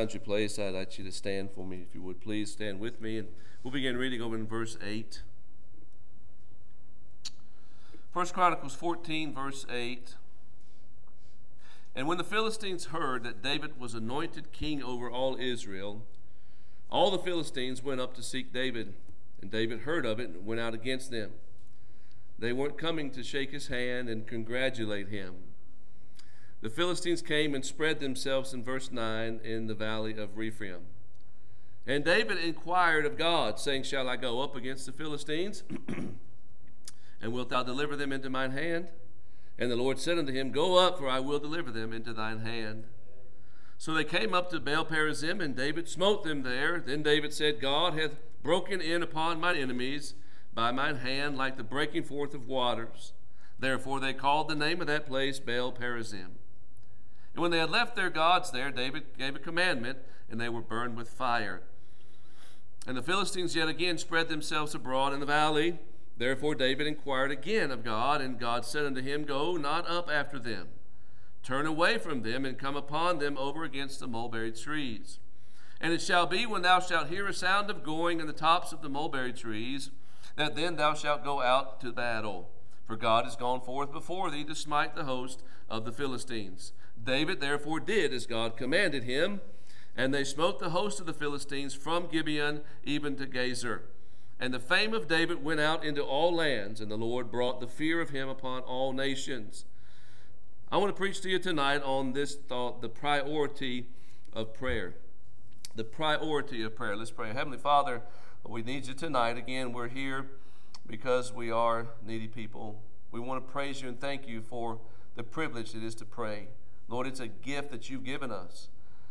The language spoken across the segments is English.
found your place, I'd like you to stand for me, if you would please stand with me. And we'll begin reading over in verse 8. 1 Chronicles 14, verse 8. And when the Philistines heard that David was anointed king over all Israel, all the Philistines went up to seek David. And David heard of it and went out against them. They weren't coming to shake his hand and congratulate him. The Philistines came and spread themselves, in verse 9, in the valley of Rephaim. And David inquired of God, saying, Shall I go up against the Philistines? And wilt thou deliver them into mine hand? And the Lord said unto him, Go up, for I will deliver them into thine hand. So they came up to Baal-perazim, and David smote them there. Then David said, God hath broken in upon mine enemies by mine hand like the breaking forth of waters. Therefore they called the name of that place Baal-perazim. And when they had left their gods there, David gave a commandment, and they were burned with fire. And the Philistines yet again spread themselves abroad in the valley. Therefore David inquired again of God, and God said unto him, Go not up after them. Turn away from them, and come upon them over against the mulberry trees. And it shall be, when thou shalt hear a sound of going in the tops of the mulberry trees, that then thou shalt go out to battle. For God is gone forth before thee to smite the host of the Philistines. David therefore did as God commanded him, and they smote the host of the Philistines from Gibeon even to Gezer. And the fame of David went out into all lands, and the Lord brought the fear of him upon all nations. I want to preach to you tonight on this thought, the priority of prayer. The priority of prayer. Let's pray. Heavenly Father, we need you tonight. Again, we're here because we are needy people. We want to praise you and thank you for the privilege it is to pray. Lord, it's a gift that you've given us.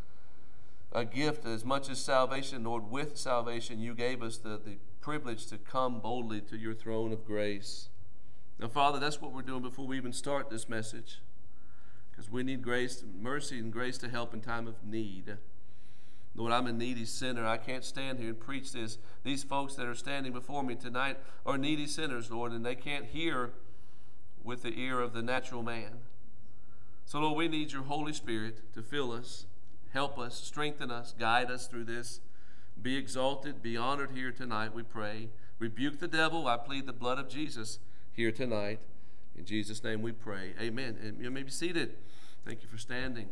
A gift as much as salvation, Lord. With salvation, you gave us the privilege to come boldly to your throne of grace. Now, Father, that's what we're doing before we even start this message, because we need grace, mercy, and grace to help in time of need. Lord, I'm a needy sinner. I can't stand here and preach this. These folks that are standing before me tonight are needy sinners, Lord, and they can't hear with the ear of the natural man. So, Lord, we need your Holy Spirit to fill us, help us, strengthen us, guide us through this. Be exalted, be honored here tonight, we pray. Rebuke the devil. I plead the blood of Jesus here tonight. In Jesus' name we pray. Amen. And you may be seated. Thank you for standing.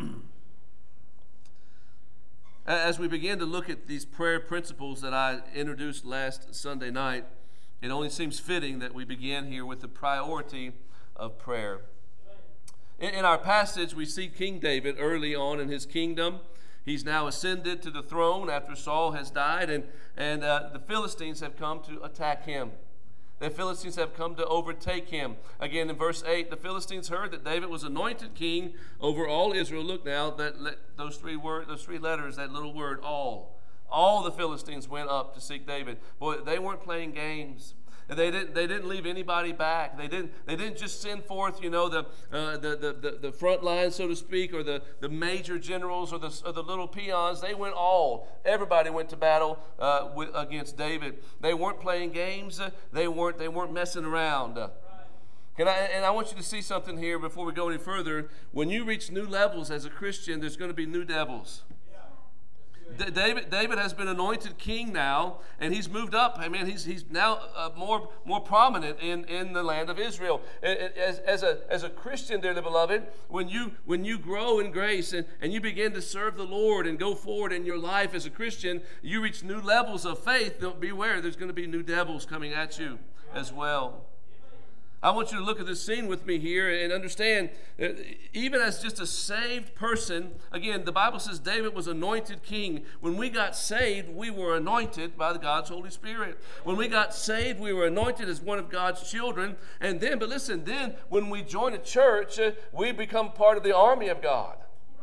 As we begin to look at these prayer principles that I introduced last Sunday night, it only seems fitting that we begin here with the priority of prayer. In our passage, we see King David early on in his kingdom. He's now ascended to the throne after Saul has died, and the Philistines have come to attack him. The Philistines have come to overtake him. Again, in verse 8, the Philistines heard that David was anointed king over all Israel. Look now, those three letters, that little word, all. All the Philistines went up to seek David. Boy, they weren't playing games. They didn't leave anybody back. They didn't just send forth, the front line, so to speak, or the major generals or the little peons. They went all. Everybody went to battle against David. They weren't playing games. They weren't messing around. And I want you to see something here before we go any further. When you reach new levels as a Christian, there's going to be new devils. David has been anointed king now, and he's moved up. I mean, he's now more prominent in the land of Israel. As a Christian, dearly beloved, when you grow in grace and you begin to serve the Lord and go forward in your life as a Christian, you reach new levels of faith. Don't beware, there's going to be new devils coming at you as well. I want you to look at this scene with me here and understand, even as just a saved person, again, the Bible says David was anointed king. When we got saved, we were anointed by God's Holy Spirit. When we got saved, we were anointed as one of God's children. And then, but listen, then when we join a church, we become part of the army of God.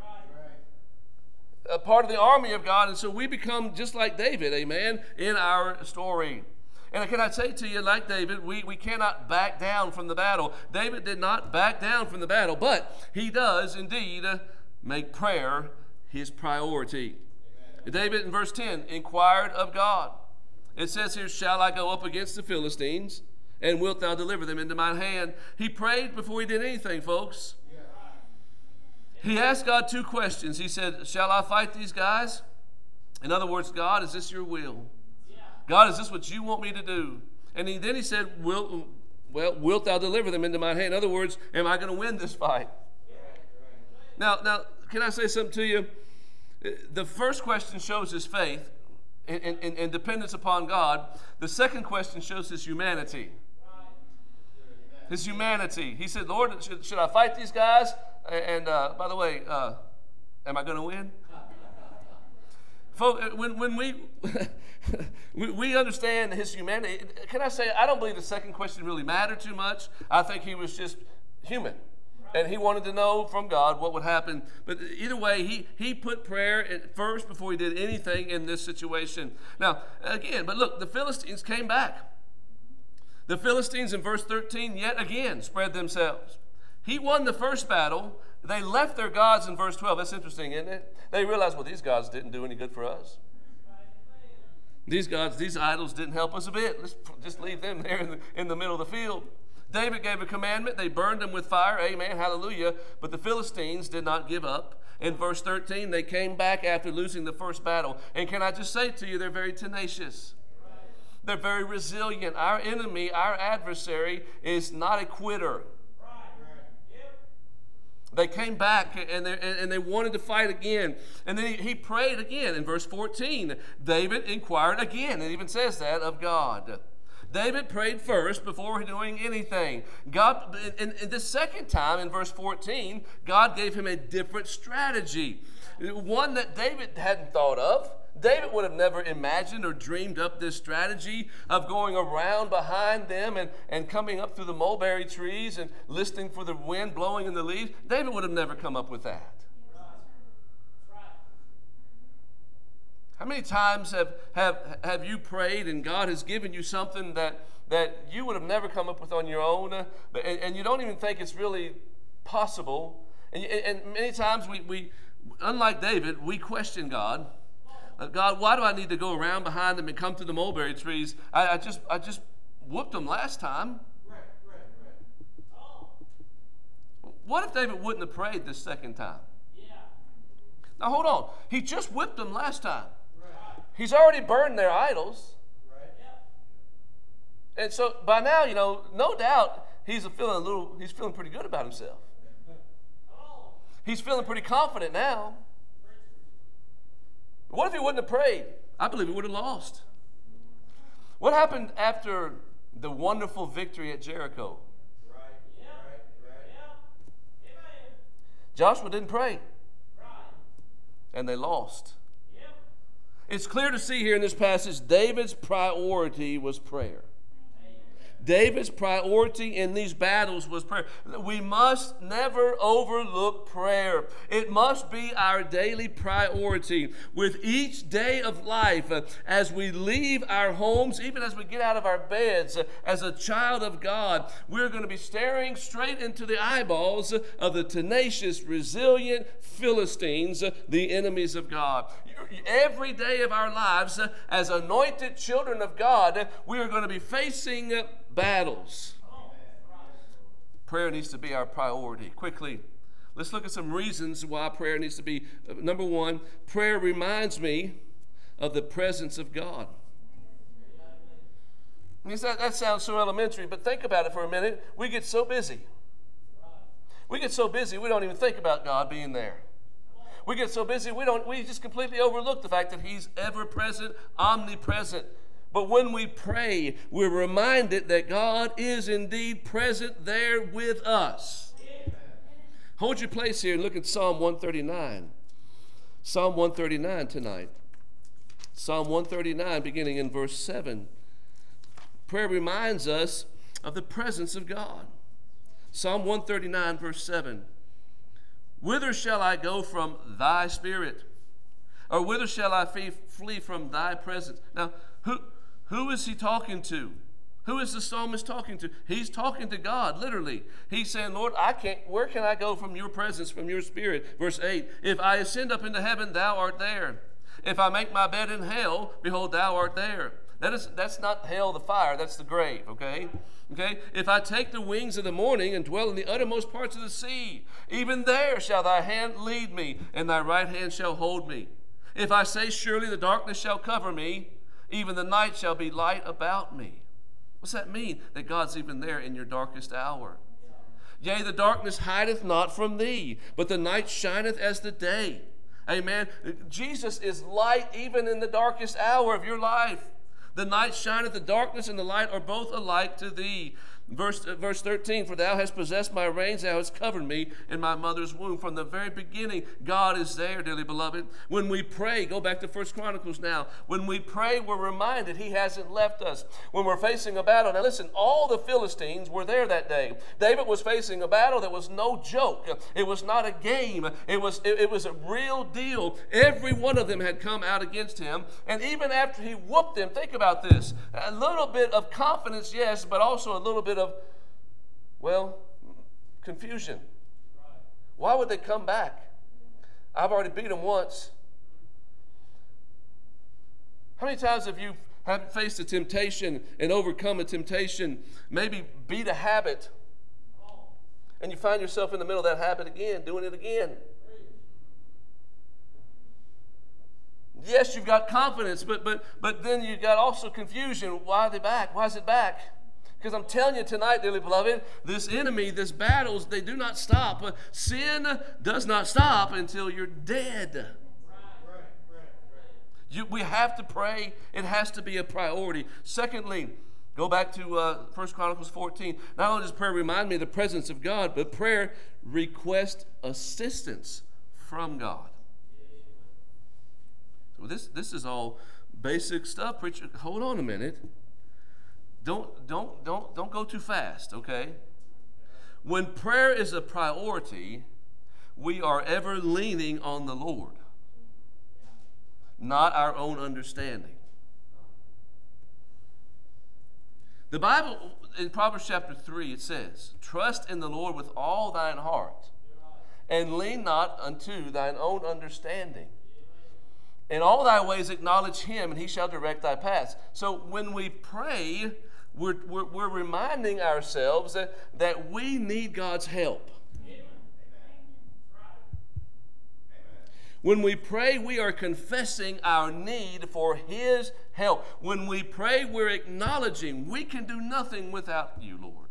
A part of the army of God. And so we become just like David, amen, in our story. And can I say to you, like David, we cannot back down from the battle. David did not back down from the battle, but he does indeed make prayer his priority. Amen. David, in verse 10, inquired of God. It says here, shall I go up against the Philistines, and wilt thou deliver them into mine hand? He prayed before he did anything, folks. He asked God two questions. He said, shall I fight these guys? In other words, God, is this your will? God, is this what you want me to do? And then he said, wilt thou deliver them into my hand? In other words, am I going to win this fight? Now, can I say something to you? The first question shows his faith and dependence upon God. The second question shows his humanity. His humanity. He said, Lord, should I fight these guys? And by the way, am I going to win? Folks, when we understand his humanity, can I say, I don't believe the second question really mattered too much. I think he was just human. And he wanted to know from God what would happen. But either way, he put prayer at first before he did anything in this situation. Now, again, but look, the Philistines came back. The Philistines in verse 13 yet again spread themselves. He won the first battle. They left their gods in verse 12. That's interesting, isn't it? They realized, well, these gods didn't do any good for us. These gods, these idols didn't help us a bit. Let's just leave them there in the middle of the field. David gave a commandment. They burned them with fire. Amen. Hallelujah. But the Philistines did not give up. In verse 13, they came back after losing the first battle. And can I just say to you, they're very tenacious. They're very resilient. Our enemy, our adversary, is not a quitter. They came back and they wanted to fight again. And then he prayed again. In verse 14, David inquired again. It even says that of God. David prayed first before doing anything. God, and the second time in verse 14, God gave him a different strategy. One that David hadn't thought of. David would have never imagined or dreamed up this strategy of going around behind them and coming up through the mulberry trees and listening for the wind blowing in the leaves. David would have never come up with that. How many times have you prayed and God has given you something that you would have never come up with on your own, and you don't even think it's really possible? And many times we, unlike David, we question God. God, why do I need to go around behind them and come through the mulberry trees? I just whooped them last time. What if David wouldn't have prayed this second time? Now hold on. He just whipped them last time. He's already burned their idols. And so by now, no doubt he's feeling pretty good about himself. He's feeling pretty confident now. What if he wouldn't have prayed? I believe he would have lost. What happened after the wonderful victory at Jericho? Joshua didn't pray. And they lost. It's clear to see here in this passage, David's priority was prayer. David's priority in these battles was prayer. We must never overlook prayer. It must be our daily priority. With each day of life, as we leave our homes, even as we get out of our beds, as a child of God, we're going to be staring straight into the eyeballs of the tenacious, resilient Philistines, the enemies of God. Every day of our lives, as anointed children of God, we are going to be facing battles. Prayer needs to be our priority. Quickly, let's look at some reasons why prayer needs to be. Number one, prayer reminds me of the presence of God. That sounds so elementary, but think about it for a minute. We get so busy. We don't even think about God being there. We get so busy, we just completely overlook the fact that He's ever-present, omnipresent. But when we pray, we're reminded that God is indeed present there with us. Amen. Hold your place here and look at Psalm 139. Psalm 139 tonight. Psalm 139, beginning in verse 7. Prayer reminds us of the presence of God. Psalm 139, verse 7. Whither shall I go from thy spirit? Or whither shall I flee from thy presence? Now, who is he talking to? Who is the psalmist talking to? He's talking to God, literally. He's saying, Lord, where can I go from your presence, from your spirit? Verse 8, if I ascend up into heaven, thou art there. If I make my bed in hell, behold, thou art there. That's not hell, the fire. That's the grave, okay? Okay? If I take the wings of the morning and dwell in the uttermost parts of the sea, even there shall thy hand lead me, and thy right hand shall hold me. If I say, surely the darkness shall cover me, even the night shall be light about me. What's that mean? That God's even there in your darkest hour. Yea, the darkness hideth not from thee, but the night shineth as the day. Amen. Jesus is light even in the darkest hour of your life. The night shineth, the darkness and the light are both alike to thee. Verse 13, for thou hast possessed my reins, thou hast covered me in my mother's womb. From the very beginning, God is there, dearly beloved. When we pray, go back to 1 Chronicles now. When we pray, we're reminded he hasn't left us. When we're facing a battle, now listen, all the Philistines were there that day. David was facing a battle that was no joke. It was not a game. It was a real deal. Every one of them had come out against him. And even after he whooped them, think about this, a little bit of confidence, yes, but also a little bit of, well, confusion. Why would they come back? I've already beat them once. How many times have you faced a temptation and overcome a temptation, maybe beat a habit, and you find yourself in the middle of that habit again, doing it again? Yes, you've got confidence, but then you've got also confusion. Why are they back? Why is it back? Because I'm telling you tonight, dearly beloved, this enemy, this battles, they do not stop. Sin does not stop until you're dead. We have to pray. It has to be a priority. Secondly, go back to 1 Chronicles 14. Not only does prayer remind me of the presence of God, but prayer requests assistance from God. So this is all basic stuff. Preacher, hold on a minute. Don't go too fast, okay? When prayer is a priority, we are ever leaning on the Lord, not our own understanding. The Bible, in Proverbs chapter 3, it says, trust in the Lord with all thine heart, and lean not unto thine own understanding. In all thy ways acknowledge him, and he shall direct thy paths. So when we pray, we're reminding ourselves that we need God's help. When we pray, we are confessing our need for his help. When we pray, we're acknowledging we can do nothing without you, Lord.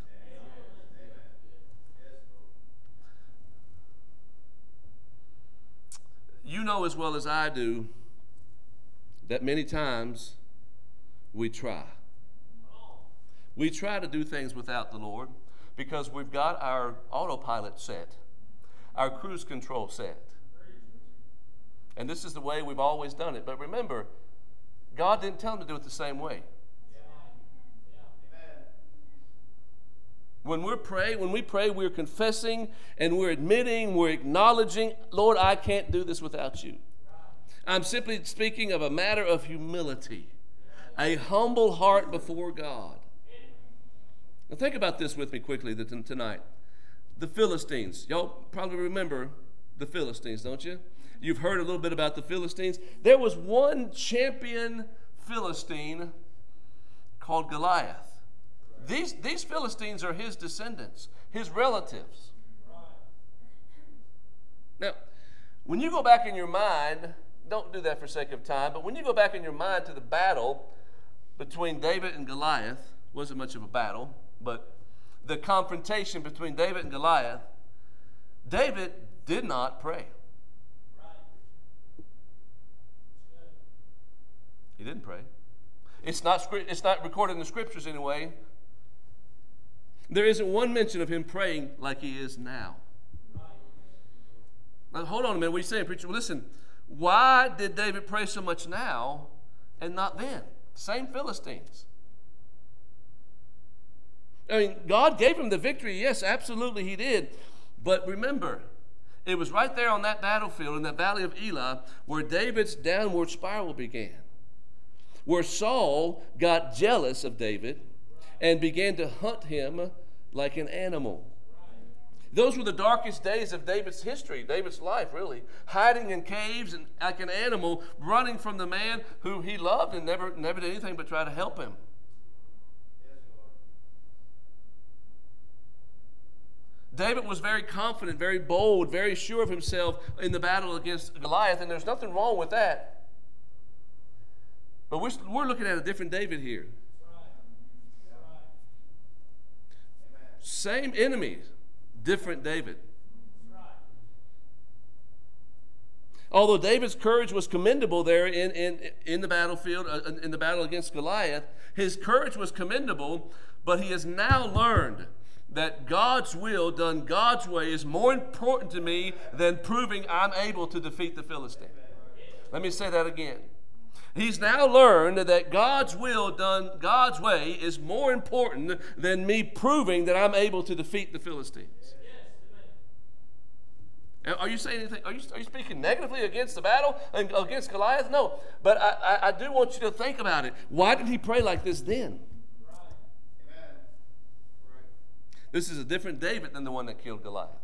You know as well as I do that many times we try. We try to do things without the Lord because we've got our autopilot set, our cruise control set. And this is the way we've always done it. But remember, God didn't tell him to do it the same way. When we pray, we're confessing and we're admitting, we're acknowledging, Lord, I can't do this without you. I'm simply speaking of a matter of humility, a humble heart before God. Now think about this with me quickly tonight. The Philistines. Y'all probably remember the Philistines, don't you? You've heard a little bit about the Philistines. There was one champion Philistine called Goliath. These Philistines are his descendants, his relatives. Now, when you go back in your mind, don't do that for sake of time, but when you go back in your mind to the battle between David and Goliath, wasn't much of a battle, but the confrontation between David and Goliath, David did not pray. He didn't pray. It's not recorded in the scriptures anyway. There isn't one mention of him praying like he is now. Now, hold on a minute. What are you saying, preacher? Well, listen. Why did David pray so much now and not then? Same Philistines. I mean, God gave him the victory. Yes, absolutely he did. But remember, it was right there on that battlefield in the valley of Elah where David's downward spiral began. Where Saul got jealous of David and began to hunt him like an animal. Those were the darkest days of David's history, David's life, really. Hiding in caves and like an animal, running from the man who he loved and never did anything but try to help him. David was very confident, very bold, very sure of himself in the battle against Goliath, and there's nothing wrong with that. But we're looking at a different David here. Same enemies, different David. Although David's courage was commendable there in the battlefield, in the battle against Goliath, his courage was commendable, but he has now learned that God's will done God's way is more important to me than proving I'm able to defeat the Philistine. Let me say that again. He's now learned that God's will done God's way is more important than me proving that I'm able to defeat the Philistines. Are you saying anything? Are you speaking negatively against the battle and against Goliath? No. But I do want you to think about it. Why did he pray like this then? This is a different David than the one that killed Goliath.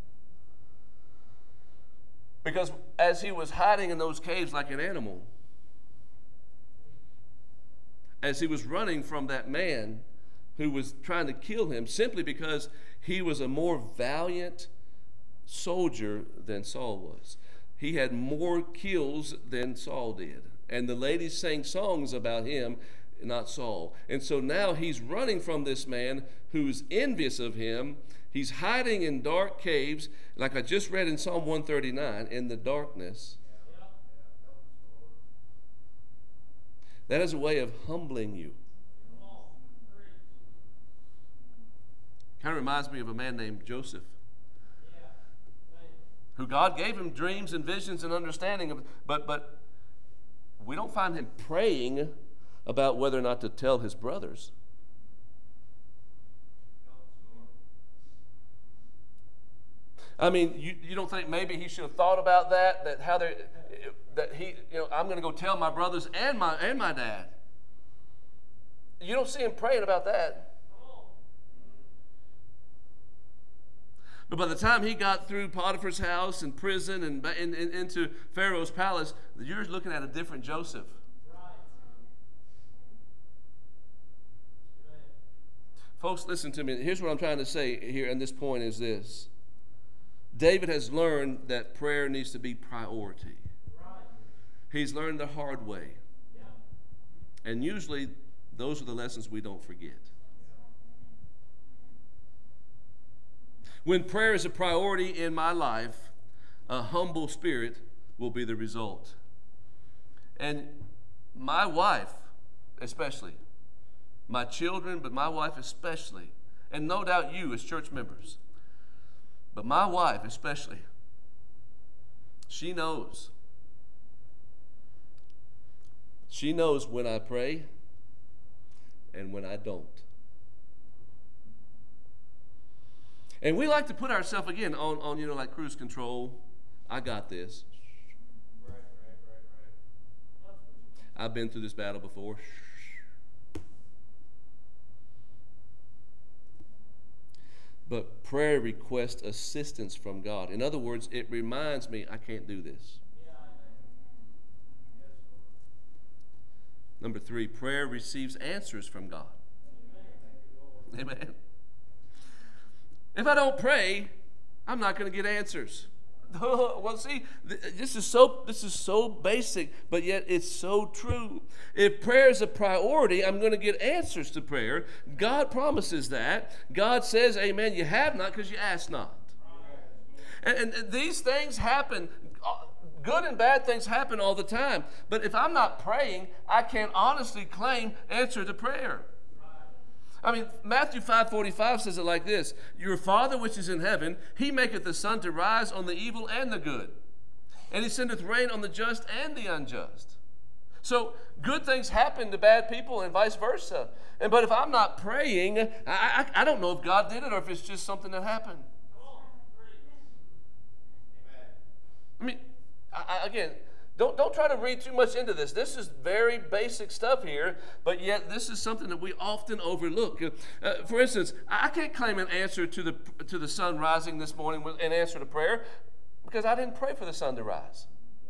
Because as he was hiding in those caves like an animal, as he was running from that man who was trying to kill him simply because he was a more valiant soldier than Saul was. He had more kills than Saul did. And the ladies sang songs about him, not Saul. And so now he's running from this man who's envious of him. He's hiding in dark caves, like I just read in Psalm 139, in the darkness. That is a way of humbling you. Kind of reminds me of a man named Joseph, who God gave him dreams and visions and understanding of, but we don't find him praying about whether or not to tell his brothers. I mean, you don't think maybe he should have thought about that I'm going to go tell my brothers and my dad. You don't see him praying about that. But by the time he got through Potiphar's house and prison and into Pharaoh's palace, you're looking at a different Joseph. Folks, listen to me. Here's what I'm trying to say here, and this point is this. David has learned that prayer needs to be priority. He's learned the hard way. And usually, those are the lessons we don't forget. When prayer is a priority in my life, a humble spirit will be the result. And my wife, especially, my children, but my wife especially, and no doubt you as church members, but my wife especially, she knows. She knows when I pray and when I don't. And we like to put ourselves again on like cruise control. I got this. Right. I've been through this battle before. But prayer requests assistance from God. In other words, it reminds me I can't do this. Number 3, prayer receives answers from God. Amen. If I don't pray, I'm not going to get answers. Well, see, this is so basic, but yet it's so true. If prayer is a priority, I'm going to get answers to prayer. God promises that. God says, amen, you have not because you ask not. And these things happen. Good and bad things happen all the time. But if I'm not praying, I can't honestly claim answer to prayer. I mean, Matthew 5:45 says it like this: Your Father which is in heaven, he maketh the sun to rise on the evil and the good, and he sendeth rain on the just and the unjust. So good things happen to bad people and vice versa. But if I'm not praying, I don't know if God did it or if it's just something that happened. I mean, again, Don't try to read too much into this. This is very basic stuff here, but yet this is something that we often overlook. For instance, I can't claim an answer to the sun rising this morning with an answer to prayer because I didn't pray for the sun to rise.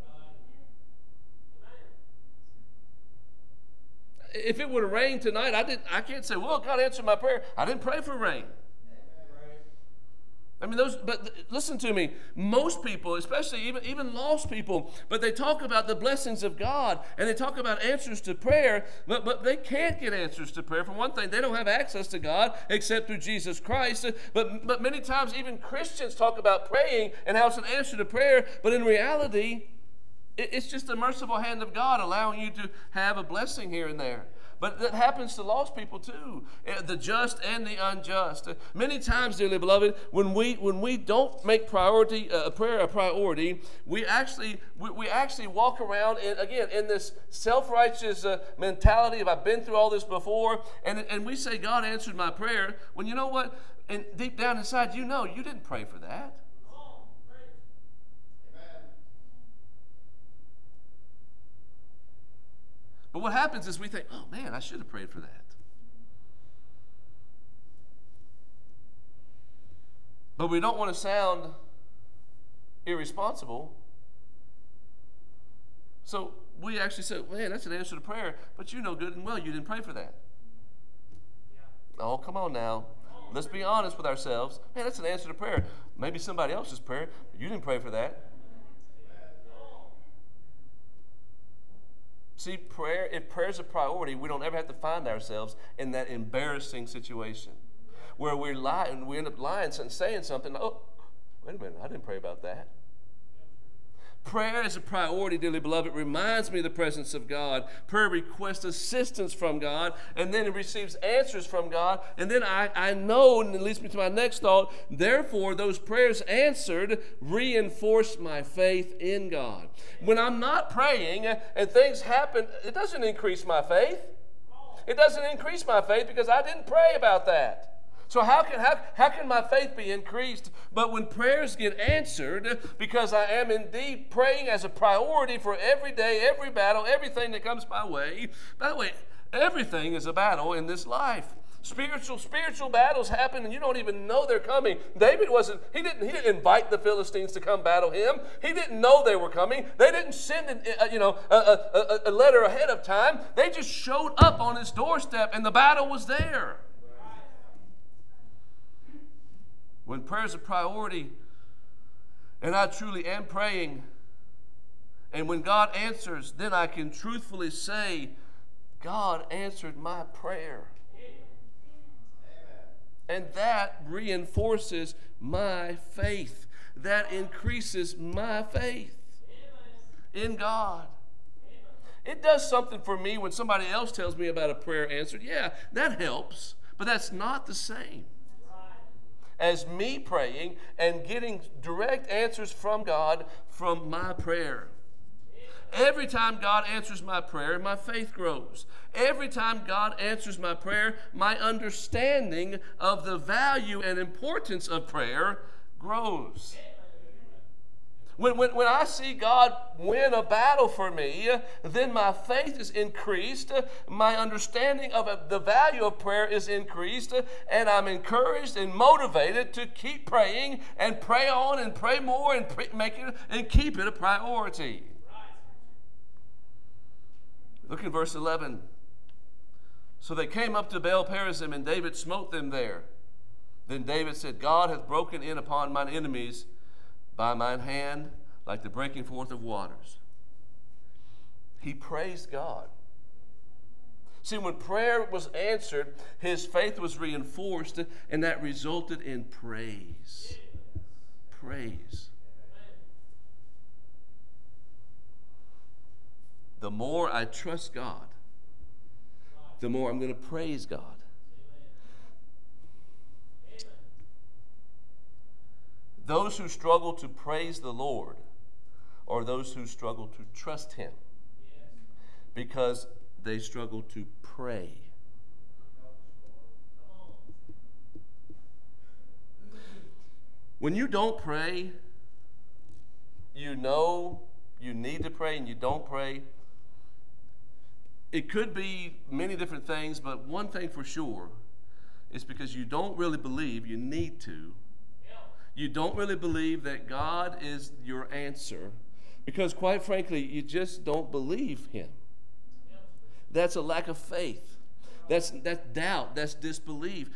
If it would have rained tonight, I can't say, well, God answered my prayer. I didn't pray for rain. I mean, but listen to me. Most people, especially even lost people, but they talk about the blessings of God and they talk about answers to prayer, but they can't get answers to prayer. For one thing, they don't have access to God except through Jesus Christ. But many times, even Christians talk about praying and how it's an answer to prayer, but in reality, it's just the merciful hand of God allowing you to have a blessing here and there. But that happens to lost people too, the just and the unjust. Many times, dearly beloved, when we don't make prayer a priority, we actually walk around in this self-righteous mentality of I've been through all this before, and we say God answered my prayer. When you know what, and deep down inside, you didn't pray for that. But what happens is we think, oh man, I should have prayed for that. But we don't want to sound irresponsible. So we actually say, man, that's an answer to prayer, but you know good and well you didn't pray for that. Yeah. Oh, come on now. Let's be honest with ourselves. Man, that's an answer to prayer. Maybe somebody else's prayer, but you didn't pray for that. See, if prayer's a priority, we don't ever have to find ourselves in that embarrassing situation where we lie and we end up lying and saying something. Oh, wait a minute, I didn't pray about that. Prayer is a priority, dearly beloved. It reminds me of the presence of God. Prayer requests assistance from God, and then it receives answers from God. And then I know, and it leads me to my next thought, therefore, those prayers answered reinforce my faith in God. When I'm not praying and things happen, it doesn't increase my faith. It doesn't increase my faith because I didn't pray about that. So how can my faith be increased? But when prayers get answered, because I am indeed praying as a priority for every day, every battle, everything that comes my way. By the way, everything is a battle in this life. Spiritual battles happen and you don't even know they're coming. David he didn't invite the Philistines to come battle him. He didn't know they were coming. They didn't send a letter ahead of time. They just showed up on his doorstep and the battle was there. When prayer is a priority, and I truly am praying, and when God answers, then I can truthfully say, God answered my prayer. And that reinforces my faith. That increases my faith in God. It does something for me when somebody else tells me about a prayer answered. Yeah, that helps, but that's not the same as me praying and getting direct answers from God from my prayer. Every time God answers my prayer, my faith grows. Every time God answers my prayer, my understanding of the value and importance of prayer grows. When I see God win a battle for me, then my faith is increased, my understanding of the value of prayer is increased, and I'm encouraged and motivated to keep praying and pray on and pray more and keep it a priority. Look in verse 11. So they came up to Baal-perazim, and David smote them there. Then David said, God hath broken in upon mine enemies by mine hand, like the breaking forth of waters. He praised God. See, when prayer was answered, his faith was reinforced, and that resulted in praise. Praise. The more I trust God, the more I'm going to praise God. Those who struggle to praise the Lord are those who struggle to trust Him because they struggle to pray. When you don't pray, you know you need to pray and you don't pray. It could be many different things, but one thing for sure is because you don't really believe you need to. You don't really believe that God is your answer because, quite frankly, you just don't believe him. That's a lack of faith. That's doubt. That's disbelief.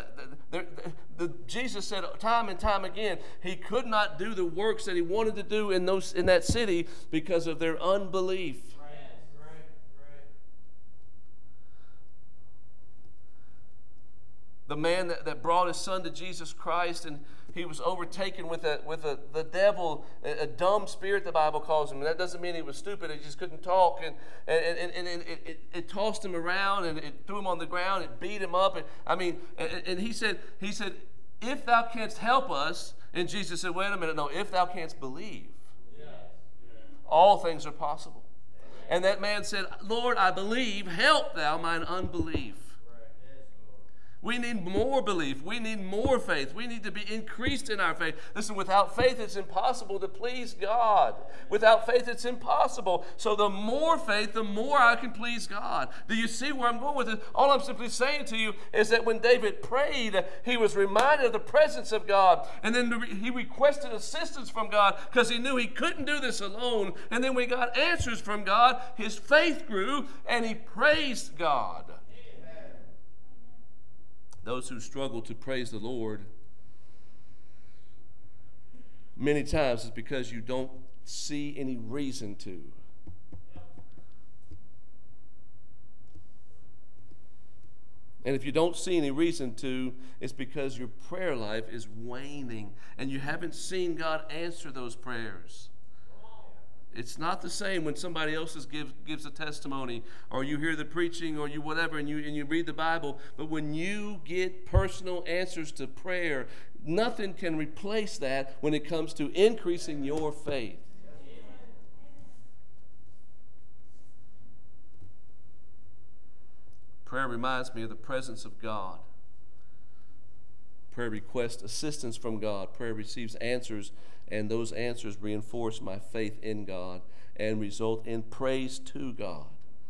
Jesus said time and time again, he could not do the works that he wanted to do in that city because of their unbelief. The man that brought his son to Jesus Christ, and he was overtaken with the devil, a dumb spirit, the Bible calls him. And that doesn't mean he was stupid, he just couldn't talk. And it tossed him around, and it threw him on the ground, it beat him up. And he said, if thou canst help us, and Jesus said, wait a minute, no, if thou canst believe, all things are possible. And that man said, Lord, I believe, help thou mine unbelief. We need more belief. We need more faith. We need to be increased in our faith. Listen, without faith, it's impossible to please God. Without faith, it's impossible. So the more faith, the more I can please God. Do you see where I'm going with this? All I'm simply saying to you is that when David prayed, he was reminded of the presence of God. And then he requested assistance from God because he knew he couldn't do this alone. And then when he got answers from God, his faith grew and he praised God. Those who struggle to praise the Lord, many times it's because you don't see any reason to. And if you don't see any reason to, it's because your prayer life is waning and you haven't seen God answer those prayers. It's not the same when somebody else gives a testimony, or you hear the preaching, or you whatever, and you read the Bible. But when you get personal answers to prayer, nothing can replace that when it comes to increasing your faith. Prayer reminds me of the presence of God. Prayer requests assistance from God. Prayer receives answers, and those answers reinforce my faith in God and result in praise to God.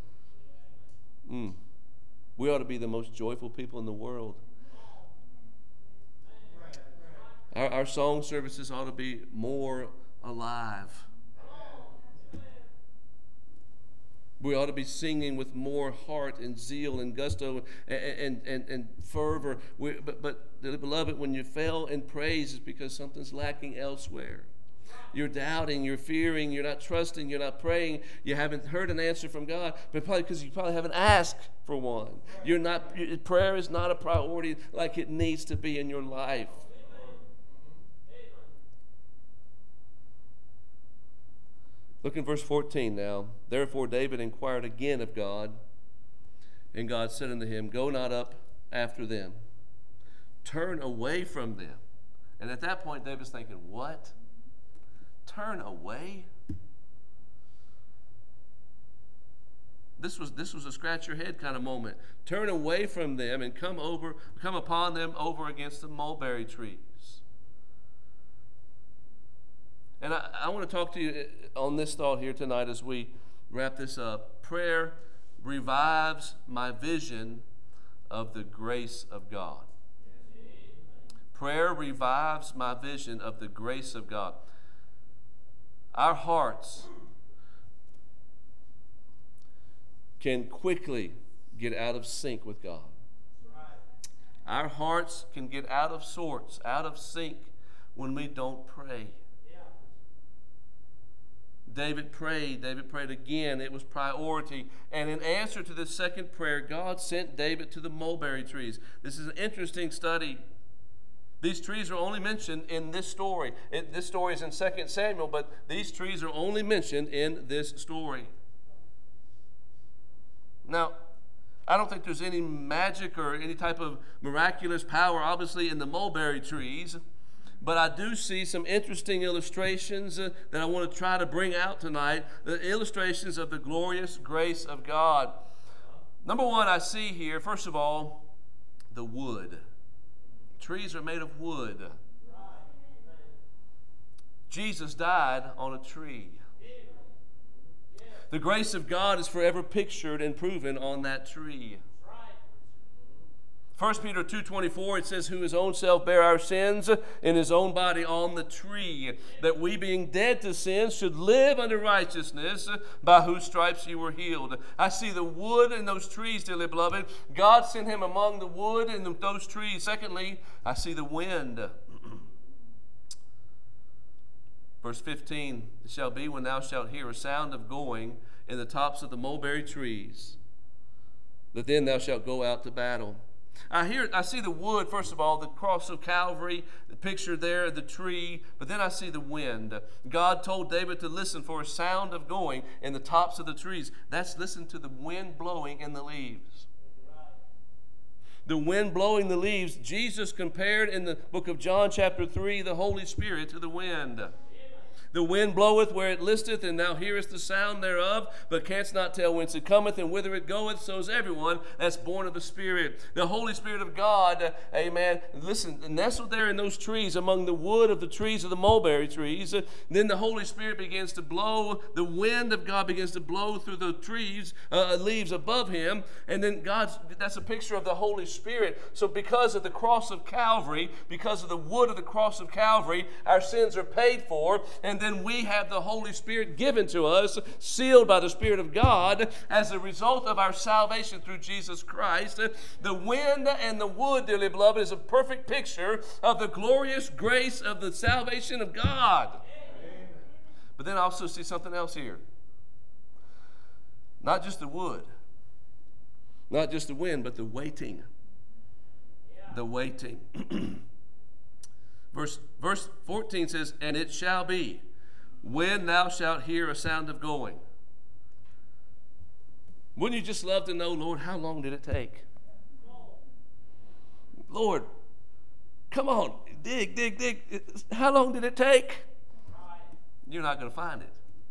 We ought to be the most joyful people in the world. Our song services ought to be more alive. We ought to be singing with more heart and zeal and gusto and fervor. But beloved, when you fail in praise, it's because something's lacking elsewhere. You're doubting, you're fearing, you're not trusting, you're not praying, you haven't heard an answer from God, but probably because you probably haven't asked for one. Prayer is not a priority like it needs to be in your life. Look in verse 14 now. Therefore David inquired again of God, and God said unto him, Go not up after them. Turn away from them. And at that point, David's thinking, what? Turn away? This was a scratch your head kind of moment. Turn away from them and come upon them over against the mulberry trees. And I want to talk to you on this thought here tonight as we wrap this up. Prayer revives my vision of the grace of God. Prayer revives my vision of the grace of God. Our hearts can quickly get out of sync with God. Our hearts can get out of sorts, out of sync when we don't pray. David prayed again. It was priority. And in answer to this second prayer, God sent David to the mulberry trees. This is an interesting study. These trees are only mentioned in this story. This story is in 2 Samuel, but these trees are only mentioned in this story. Now, I don't think there's any magic or any type of miraculous power, obviously, in the mulberry trees. But I do see some interesting illustrations that I want to try to bring out tonight, the illustrations of the glorious grace of God. Number one, I see here, first of all, the wood. Trees are made of wood. Jesus died on a tree. The grace of God is forever pictured and proven on that tree. 1 Peter 2:24, it says, who his own self bare our sins in his own body on the tree, that we being dead to sins should live unto righteousness, by whose stripes you were healed. I see the wood in those trees, dearly beloved. God sent him among the wood and those trees. Secondly, I see the wind. Verse 15, it shall be when thou shalt hear a sound of going in the tops of the mulberry trees, that then thou shalt go out to battle. I see the wood, first of all, the cross of Calvary, the picture there, the tree, but then I see the wind. God told David to listen for a sound of going in the tops of the trees. That's listen to the wind blowing in the leaves. The wind blowing the leaves. Jesus compared in the book of John chapter 3 the Holy Spirit to the wind. The wind bloweth where it listeth, and thou hearest the sound thereof, but canst not tell whence it cometh and whither it goeth. So is everyone that's born of the Spirit. The Holy Spirit of God, amen. Listen, nestled there in those trees, among the wood of the trees of the mulberry trees, then the Holy Spirit begins to blow. The wind of God begins to blow through the trees, leaves above him, and then that's a picture of the Holy Spirit. So because of the cross of Calvary, because of the wood of the cross of Calvary, our sins are paid for, and then we have the Holy Spirit given to us, sealed by the Spirit of God as a result of our salvation through Jesus Christ. The wind and the wood, dearly beloved, is a perfect picture of the glorious grace of the salvation of God. Amen. But then I also see something else here. Not just the wood, not just the wind, but the waiting. Yeah. The waiting. Verse 14 says, and it shall be, when thou shalt hear a sound of going. Wouldn't you just love to know, Lord, how long did it take? Lord, come on, dig. How long did it take? You're not going to find it.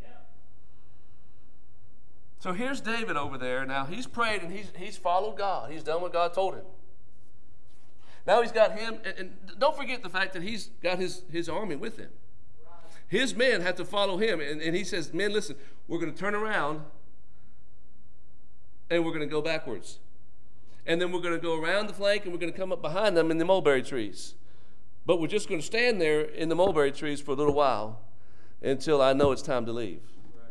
So here's David over there. Now he's prayed and he's followed God. He's done what God told him. Now he's got him, and don't forget the fact that he's got his army with him. His men have to follow him, and he says, men, listen, we're going to turn around, and we're going to go backwards. And then we're going to go around the flank, and we're going to come up behind them in the mulberry trees. But we're just going to stand there in the mulberry trees for a little while until I know it's time to leave.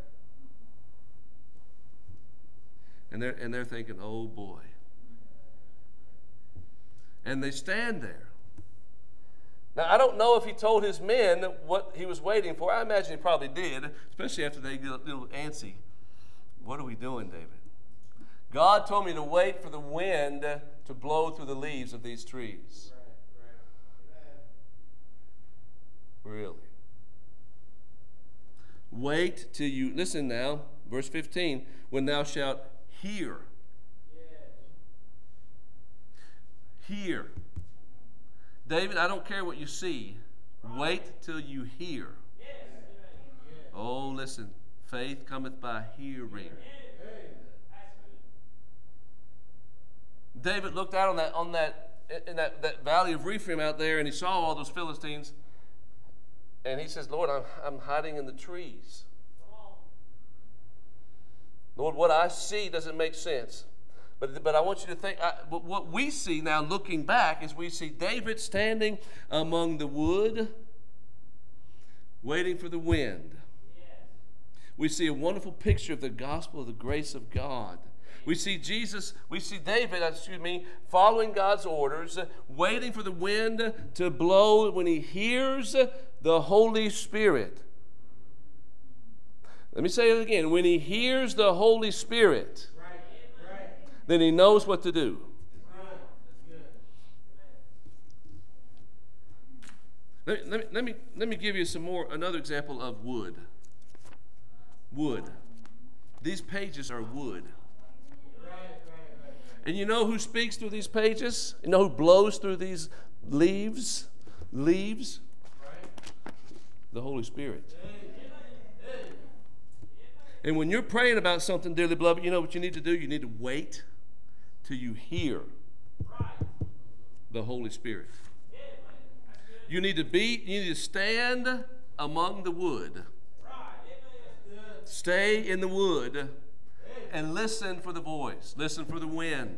And they're thinking, oh boy. And they stand there. Now, I don't know if he told his men what he was waiting for. I imagine he probably did, especially after they get a little antsy. What are we doing, David? God told me to wait for the wind to blow through the leaves of these trees. Right. Really? Wait till you, listen now, verse 15, when thou shalt hear. Hear. David, I don't care what you see. Wait till you hear. Oh, listen. Faith cometh by hearing. David looked out in that valley of Rephaim out there, and he saw all those Philistines, and he says, Lord, I'm hiding in the trees. Lord, what I see doesn't make sense. But I want you to think, what we see now looking back is we see David standing among the wood, waiting for the wind. Yes. We see a wonderful picture of the gospel of the grace of God. We see David, following God's orders, waiting for the wind to blow when he hears the Holy Spirit. Let me say it again. When he hears the Holy Spirit, then he knows what to do. Let me give you another example of wood. Wood. These pages are wood. And you know who speaks through these pages? You know who blows through these leaves? Leaves? The Holy Spirit. And when you're praying about something, dearly beloved, you know what you need to do? You need to wait till you hear the Holy Spirit. You need to stand among the wood. Stay in the wood and listen for the voice. Listen for the wind.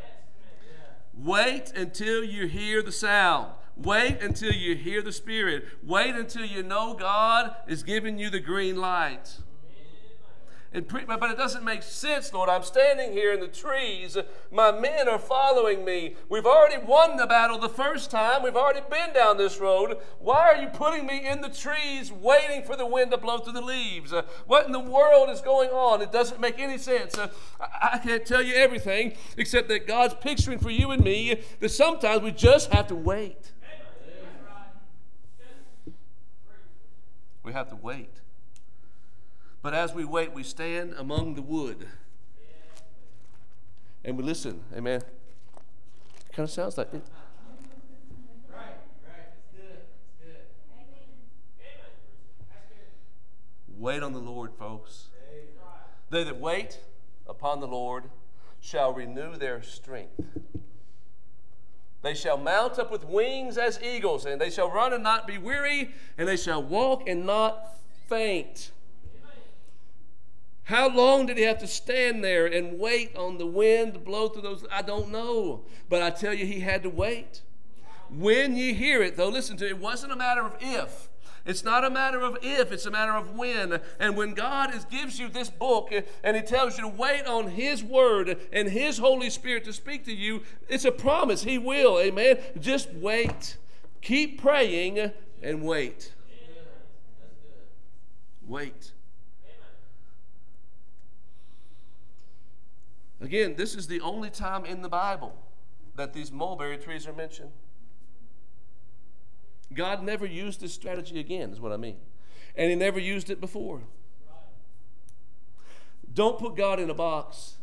Wait until you hear the sound. Wait until you hear the Spirit. Wait until you know God is giving you the green light. But it doesn't make sense, Lord. I'm standing here in the trees. My men are following me. We've already won the battle the first time. We've already been down this road. Why are you putting me in the trees waiting for the wind to blow through the leaves? What in the world is going on? It doesn't make any sense. I can't tell you everything except that God's picturing for you and me that sometimes we just have to wait. We have to wait. But as we wait, we stand among the wood. And we listen. Amen. It kind of sounds like it. Right. It's good. Wait on the Lord, folks. They that wait upon the Lord shall renew their strength. They shall mount up with wings as eagles, and they shall run and not be weary, and they shall walk and not faint. How long did he have to stand there and wait on the wind to blow through those? I don't know. But I tell you, he had to wait. When ye hear it, though, listen to it, it wasn't a matter of if. It's not a matter of if, it's a matter of when. And when God gives you this book and he tells you to wait on his word and his Holy Spirit to speak to you, it's a promise. He will, amen? Just wait. Keep praying and wait. Wait. Again, this is the only time in the Bible that these mulberry trees are mentioned. God never used this strategy again, is what I mean. And he never used it before. Don't put God in a box.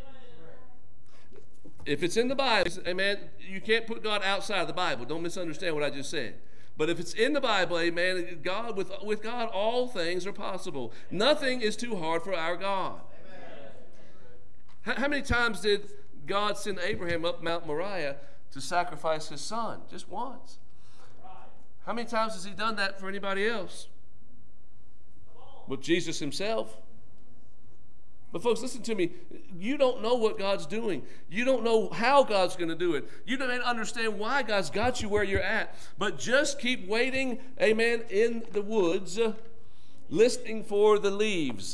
If it's in the Bible, amen, you can't put God outside of the Bible. Don't misunderstand what I just said. But if it's in the Bible, amen, God, with God, all things are possible. Nothing is too hard for our God. How many times did God send Abraham up Mount Moriah to sacrifice his son? Just once. How many times has he done that for anybody else? With Jesus himself. But folks, listen to me. You don't know what God's doing. You don't know how God's going to do it. You don't understand why God's got you where you're at. But just keep waiting, amen, in the woods, listening for the leaves.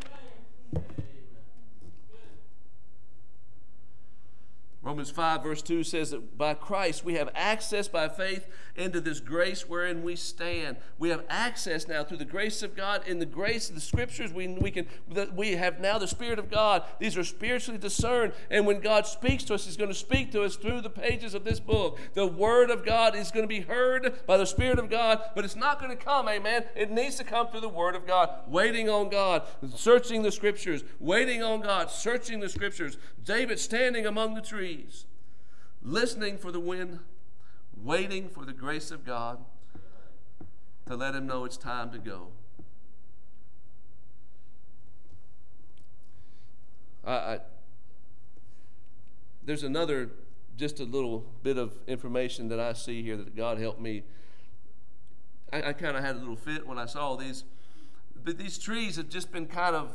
Romans 5 verse 2 says that by Christ we have access by faith into this grace wherein we stand. We have access now through the grace of God. In the grace of the Scriptures, we have now the Spirit of God. These are spiritually discerned. And when God speaks to us, he's going to speak to us through the pages of this book. The Word of God is going to be heard by the Spirit of God, but it's not going to come, amen. It needs to come through the Word of God. Waiting on God, searching the Scriptures, waiting on God, searching the Scriptures. David standing among the trees, listening for the wind, waiting for the grace of God to let him know it's time to go. There's another, just a little bit of information that I see here that God helped me. I kind of had a little fit when I saw these. But these trees have just been kind of,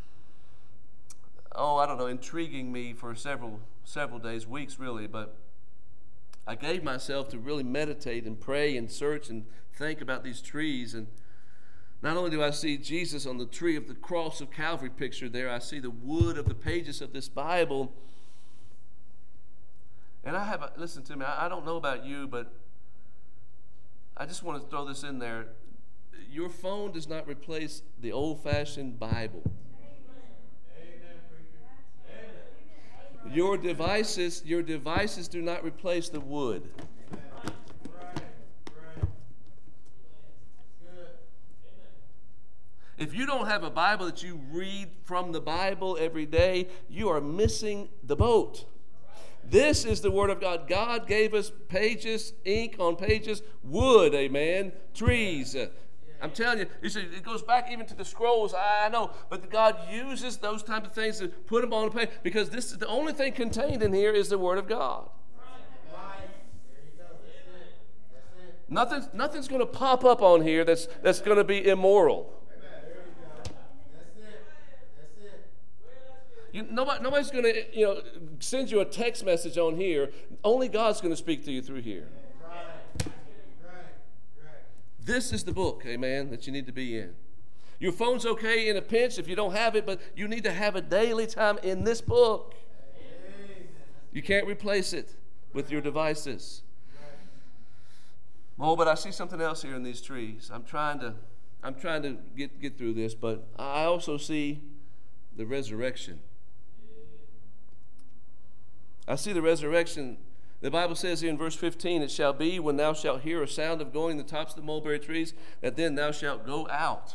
intriguing me for several days, weeks really, but I gave myself to really meditate and pray and search and think about these trees. And not only do I see Jesus on the tree of the cross of Calvary picture there, I see the wood of the pages of this Bible. And listen to me, I don't know about you, but I just want to throw this in there. Your phone does not replace the old-fashioned Bible. Your devices do not replace the wood. If you don't have a Bible that you read from the Bible every day, you are missing the boat. This is the Word of God. God gave us pages, ink on pages, wood, amen, trees. I'm telling you, it goes back even to the scrolls, I know, but God uses those type of things to put them on the page because this is the only thing contained in here is the Word of God. Nothing's going to pop up on here that's going to be immoral. Nobody's going to send you a text message on here. Only God's going to speak to you through here. Right. This is the book, amen, that you need to be in. Your phone's okay in a pinch if you don't have it, but you need to have a daily time in this book. Amen. You can't replace it with your devices. Oh, but I see something else here in these trees. I'm trying to get through this, but I also see the resurrection. I see the resurrection. The Bible says here in verse 15, it shall be when thou shalt hear a sound of going the tops of the mulberry trees, that then thou shalt go out.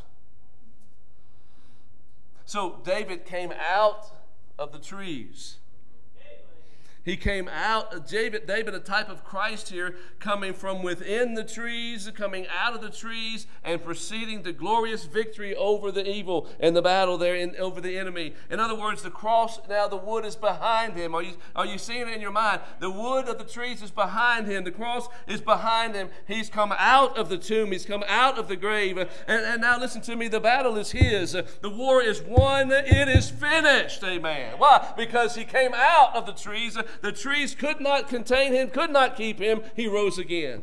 So David came out of the trees. He came out, David, a type of Christ here, coming from within the trees, coming out of the trees, and proceeding to glorious victory over the evil and the battle there over the enemy. In other words, the cross, now the wood is behind him. Are you seeing it in your mind? The wood of the trees is behind him. The cross is behind him. He's come out of the tomb. He's come out of the grave. And now listen to me, the battle is his. The war is won. It is finished. Amen. Why? Because he came out of the trees. The trees could not contain him, could not keep him. He rose again.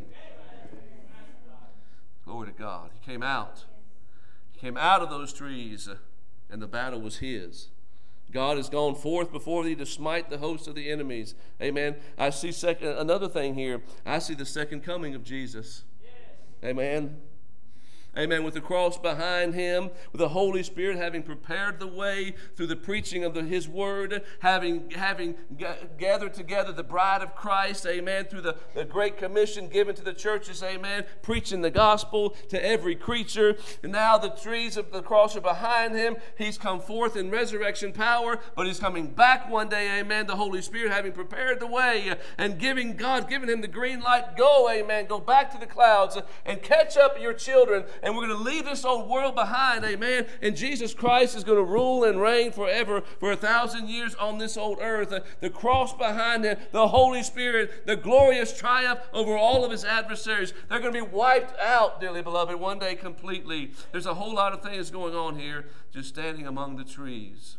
Glory to God. He came out. He came out of those trees, and the battle was his. God has gone forth before thee to smite the host of the enemies. Amen. I see another thing here. I see the second coming of Jesus. Amen. Amen. With the cross behind him, with the Holy Spirit having prepared the way through the preaching of his word, having gathered together the bride of Christ, amen, through the great commission given to the churches, amen, preaching the gospel to every creature. And now the trees of the cross are behind him. He's come forth in resurrection power, but he's coming back one day, amen, the Holy Spirit having prepared the way and giving him the green light. Go, amen, go back to the clouds and catch up your children. And we're going to leave this old world behind, amen. And Jesus Christ is going to rule and reign forever for 1,000 years on this old earth. The cross behind him, the Holy Spirit, the glorious triumph over all of his adversaries. They're going to be wiped out, dearly beloved, one day completely. There's a whole lot of things going on here, just standing among the trees.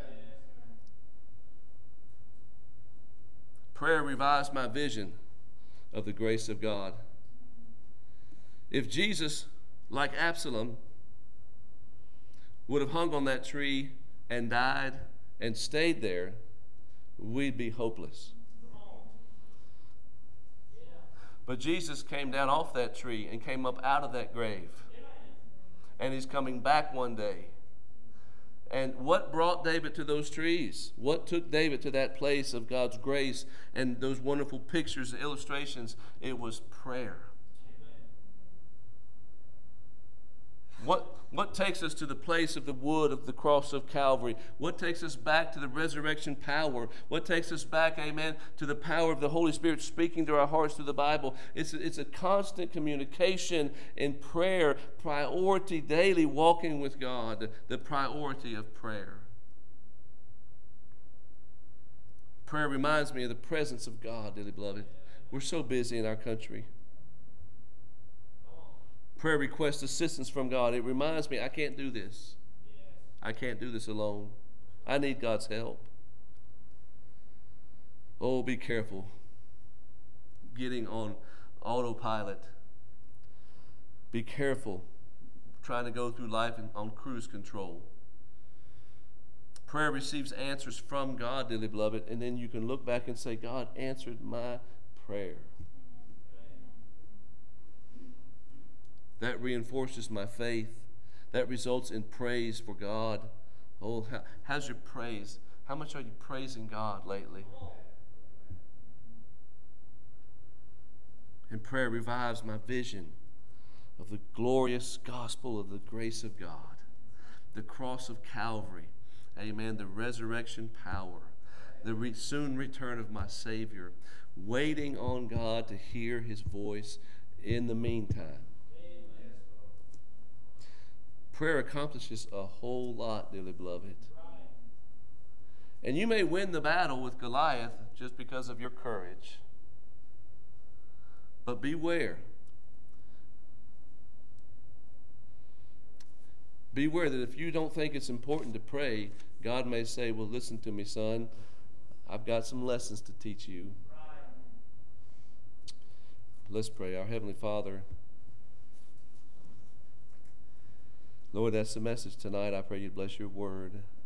Prayer revives my vision of the grace of God. If Jesus, like Absalom, would have hung on that tree and died and stayed there, we'd be hopeless. But Jesus came down off that tree and came up out of that grave. And he's coming back one day. And what brought David to those trees? What took David to that place of God's grace and those wonderful pictures and illustrations? It was prayer. What takes us to the place of the wood of the cross of Calvary? What takes us back to the resurrection power? What takes us back, amen, to the power of the Holy Spirit speaking to our hearts through the Bible? It's a constant communication in prayer, priority daily walking with God, the priority of prayer. Prayer reminds me of the presence of God, dearly beloved. We're so busy in our country. Prayer requests assistance from God. It reminds me, I can't do this. I can't do this alone. I need God's help. Oh, be careful getting on autopilot. Be careful trying to go through life on cruise control. Prayer receives answers from God, dearly beloved, and then you can look back and say, God answered my prayer. That reinforces my faith. That results in praise for God. Oh, how's your praise? How much are you praising God lately? And prayer revives my vision of the glorious gospel of the grace of God. The cross of Calvary. Amen. The resurrection power. The soon return of my Savior. Waiting on God to hear his voice in the meantime. Prayer accomplishes a whole lot, dearly beloved. And you may win the battle with Goliath just because of your courage. But beware. Beware that if you don't think it's important to pray, God may say, well, listen to me, son. I've got some lessons to teach you. Let's pray. Our Heavenly Father, Lord, that's the message tonight. I pray you'd bless your word.